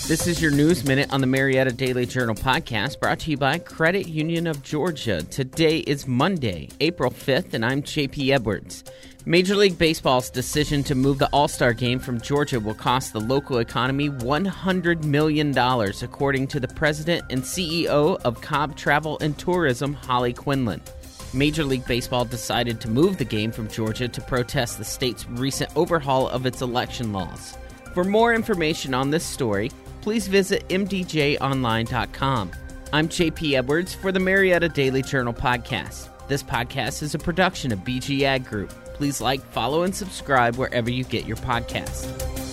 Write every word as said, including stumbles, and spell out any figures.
This is your News Minute on the Marietta Daily Journal podcast, brought to you by Credit Union of Georgia. Today is Monday, April fifth, and I'm J P Edwards. Major League Baseball's decision to move the All-Star Game from Georgia will cost the local economy one hundred million dollars, according to the president and C E O of Cobb Travel and Tourism, Holly Quinlan. Major League Baseball decided to move the game from Georgia to protest the state's recent overhaul of its election laws. For more information on this story, please visit m d j online dot com. I'm J P Edwards for the Marietta Daily Journal podcast. This podcast is a production of B G Ag Group. Please like, follow, and subscribe wherever you get your podcasts.